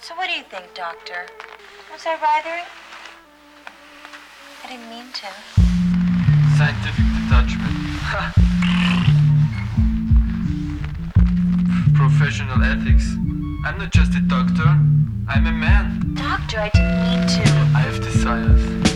So what do you think, Doctor? Was I bothering? I didn't mean to. Scientific detachment. Professional ethics. I'm not just a doctor. I'm a man. Doctor, I didn't mean to. I have desires.